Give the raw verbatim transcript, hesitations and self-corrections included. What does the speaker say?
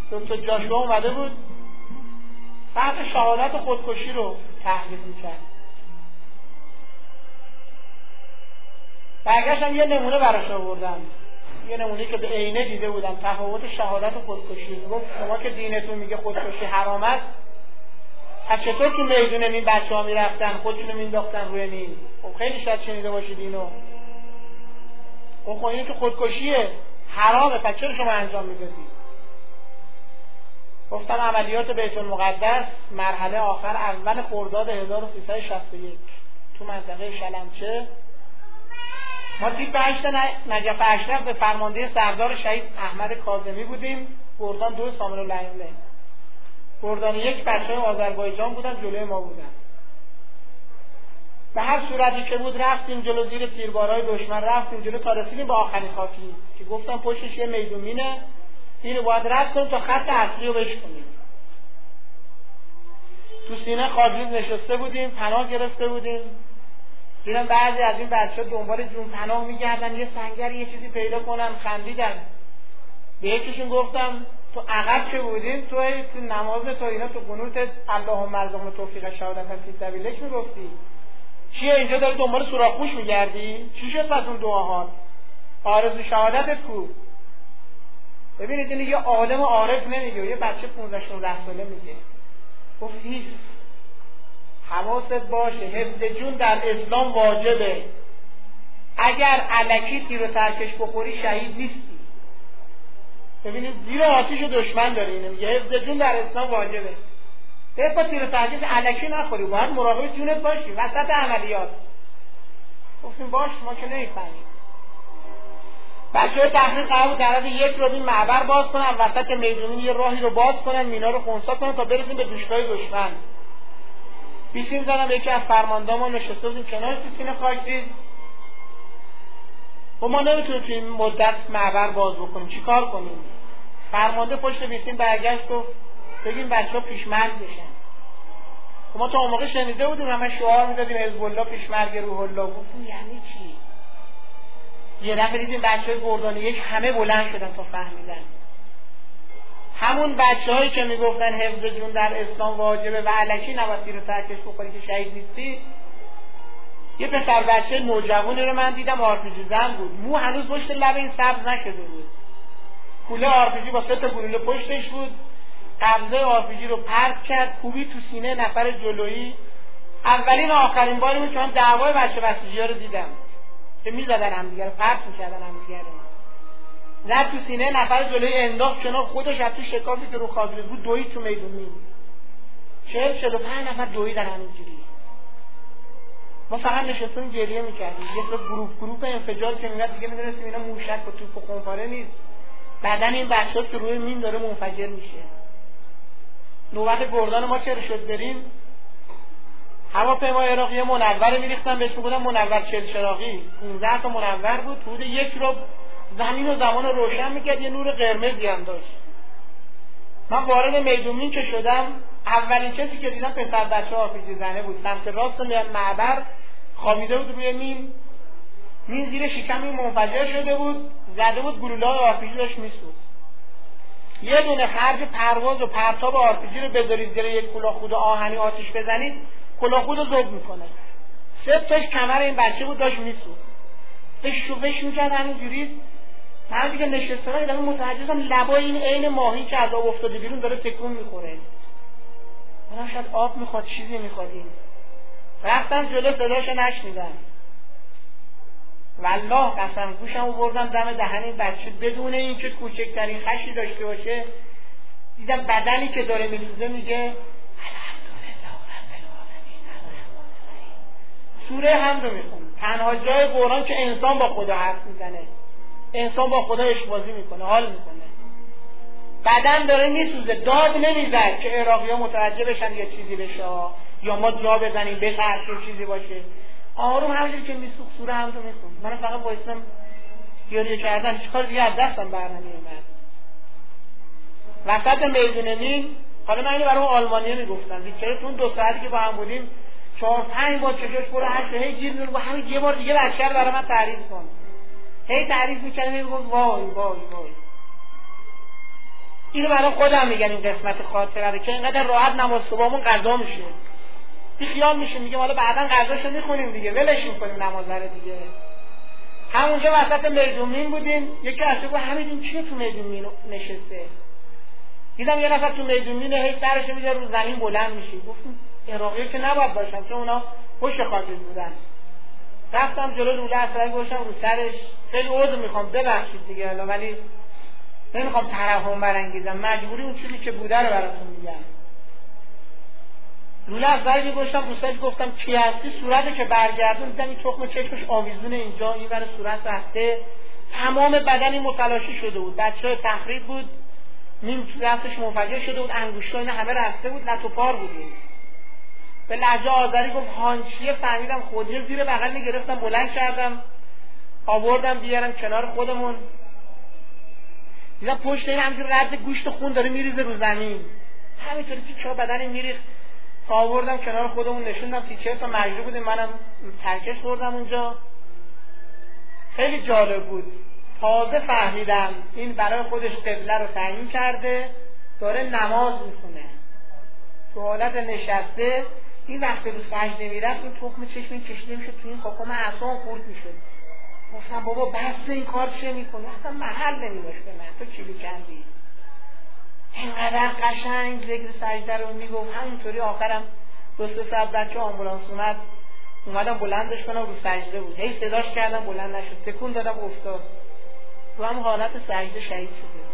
دکتر جاشوا اومده بود فرق شهادت و خودکشی رو تحلیل میکرد. برگشتم یه نمونه براش آوردم، یه نمونه که به عینه دیده بودم تفاوت شهادت و خودکشی. میگفت شما که دینتون میگه خودکشی حرام است، پس چطور تو میدون این بچه ها میرفتن خودشونو مینداختن روی نیل؟ خب خیلی شاید شنیده باشید اینو. خب اینه که خودکشیه، حرامه، پس چرا شما انجام میدادید؟ گفتم عملیات بیت المقدس مرحله آخر اول خرداد هزار و سیصد و شصت و یک تو منطقه شلمچه، ما تیپ هشت نجف اشرف به فرمانده سردار شهید احمد کاظمی بودیم، گردان دو سامر الائمه، گردان یک بچه آذربایجان بودن جلوی ما بودن. به هر صورتی که بود رفتیم جلو، زیر تیربارهای دشمن رفتیم جلو تا رسیدیم به آخرین خاکی که گفتم پشتش یه میدون مینه، اینو باید رد کنیم تا خط اصلی رو بشکنیم. تو سینه خاجوز نشسته بودیم، پناه گرفته بودیم. دیدم بعضی از این بچه دنبال جون پناه میگردن، یه سنگر یه چیزی پیدا کنن، خندیدن. به یکیشون گفتم تو عقب که بودیم تو تو نماز تو اینا تو قنوت اللهم ارزقنا توفیق شهادت فی سبیلک میگفتی چیه اینجا داری دنبال سوراخ‌پوش میگردی؟ چی شد پس اون دعاها؟ آرزو شهادتت کو؟ ببینید این یه عالم و عارف نمیگه، یه بچه پانزده شانزده ساله میگه. گفت هیست، حواست باشه، حفظ جون در اسلام واجبه. اگر الکی تیر و ترکش بخوری شهید نیستی. ببینید زیر آتیش دشمن داره اینه میگه حفظ جون در اسلام واجبه. باید با تیر و ترکش الکی نخوری، باید مراقب جونت باشی وسط عملیات. گفتیم باش، ما که نمیفهمیم. بچه‌های تحقیق قرار بود در حد یک رو این معبر باز کنن، وسط میدون یه راهی رو باز کنن، مینا رو خنثی کنن تا برسیم به دوشگاه دشمن. بیسیم زدم، یکی از فرمانده‌ها نشسته بودیم کنارش تو سینه خاکریز. و ما نمیتونیم تو این مدت معبر باز بکنیم، چی کار کنیم؟ فرمانده پشت بیسیم برگشت و بگیم بچه‌ها پیشمرگ بشن. و ما تا اون موقع شنیده بودیم همه شعار میدادیم حزب الله پیشمرگ روح الله. گفتیم یعنی چی؟ یه دفعه دیدیم بچه‌های گردان یک همه بلند شدن تا فهمیدن. همون بچه‌هایی که میگفتن حفظ جون در اسلام واجبه و الکی نباید تیر و ترکش بخوری که شهید نیستی، یه پسر بچه نوجوانی رو من دیدم آرپیجی زن بود، مو هنوز پشت لب این سبز نشده بود، کوله آرپیجی با سه تا گلوله پشتش بود، قبضه آرپیجی رو پرت کرد، کوبی تو سینه نفر جلویی. اولین و آخرین باری بود که من دعوای بچه بسیجی‌ها رو دیدم که میزدن هم دیگه رو پرت میکردن هم دیگه رو. زد تو سینه نفر جلوی انداخت کنار، خودش از تو شکافی که رو خاطر بود دوید تو میدون می چهل چهل و پنج نفر دویدن همینجوری. ما فقط نشستیم گریه میکردیم. یه گروپ گروپ انفجار که میاد دیگه میدونستیم اینا موشک و توپ و خونپاره نیست، بدن این بچه‌ها که روی مین داره منفجر میشه. نوبت گردان ما چرا شد بریم هواپیما عراقی منور میریختن، بهش میگفتن منور چهل چراغی، پانزده تا منور بود، حدود یک رو زمین و زمان رو روشن میکرد، یه نور قرمزی هم داشت. من وارد میدون که شدم اولین کسی که دیدم پسر بچه آرپیجی زنه بود، سمت راست معبر خوابیده بود روی مین، مین زیر شکم این منفجر شده بود، زده بود گلوله‌های آرپیجی داشت میسوخت. یه دونه خرج پرواز و پرتاب آرپیجی رو بذارید زیر یک کلاهخود آهنی آتیش بزنید، کلاهخود رو ذوب میکنه. سه تاش کمر این بچه بود داشت میسوخت. فش و فش میکرد همینجوری. من دیگه نشستم دیدم متعجبم، لبای این عین ماهی که از آب افتاده بیرون داره تکون میخوره. من شاید آب میخواد، چیزی میخواد. این رفتم جلو، صداشو نشنیدم. والله قسم گوشمو بردم دم دهن این بچه بدون اینکه کوچکترین خشی داشته باشه. دیدم بدنی که داره میسوزه میگه سوره حمد رو میخونه. تنها جای قرآن که انسان با خدا حرف میزنه، انسان با خدا اشبازی میکنه، حال میکنه. بدن داره میسوزه، داد نمیزد که عراقی ها متوجه بشن یه چیزی بشه یا ما جا بزنیم بترسیم چیزی باشه. آروم همونجوری که میسوخت سوره حمد رو میخون. من فقط وایسادم گریه کردن، هیچ کار دیگه از دستم برنمیومد. وسط میدون نیم، حالا من اینو برای اون آلمانیه میگفتم، بیچاره تو اون دو ساعتی که با هم بودیم چهار پنج بار چشاش برو هشت هی گیر می‌اون با همین یه بار دیگه بچه‌ر برای من تعریف کن. هی تعریف می‌کنه، میگفت وای وای وای. اینو برای خودم میگن این قسمت خاطره رو که اینقدر راحت نماز صبحمون قضا میشه. بی خیال میشه میگه حالا بعداً قضاشو میخونیم دیگه، ولش میکنیم نماز رو دیگه. همونجا وسط میدون بودیم، یکی از گفت همین این چیه تو میدون نشسته؟ دیدم یه نفر تو میدون هی سرش میذاره رو زمین بلند میشه. گفتم عراقی که نباید باشم چون اونا پشت خاطر بودن. رفتم جلو لوله اسرائیل گوشم رو سرش، خیلی عذر میخوام ببخشید دیگه حالا، ولی نمیخوام ترحم برانگیزم، مجبوری اون چیزی که بوده رو براتون میگم. لوله اسرائیل گوشم رو سرش، گفتم کی هستی؟ صورتو که برگردون دیدم این تخم چشمش آویزون اینجا، این ور صورت رفته، تمام بدنی متلاشی شده بود، بچه‌ها تخریب بود، نیم دستش منفجر شده بود، انگشتا اینا همه رفته بود، لط و پار بودیم. به لهجه آذری گفت هانچیه، فهمیدم خودی زیر بغل میگرفتم بلند کردم آوردم بیارم کنار خودمون. دیدم پشت این همینجور رد گوشت خون داره میریزه رو زمین، همینطوری که چه بدنی میریخت. آوردم کنار خودمون نشوندم، سی چهل تا مجروح بودیم، منم ترکش خوردم اونجا. خیلی جالب بود. تازه فهمیدم این برای خودش قبله رو تعیین کرده، داره نماز میخونه تو حالت نشسته. این وقتی رو سجده میرفت این تخم چشم این کشیده میشد تو این خاکم، اعصابم خورد میشد. گفتم بابا بس این کار چه میکنه؟ اصلا محل نمیداشت به من، تو چیلی کندی؟ اینقدر قشنگ ذکر سجده رو میگفت. همینطوری آخرم دو سه ساعت بچه آمبولانس اومد، اومدم بلندش کنم، رو سجده بود، هی صداش کردم بلند نشد، تکون دادم افتاد، رو هم حالت سجده شهید شده.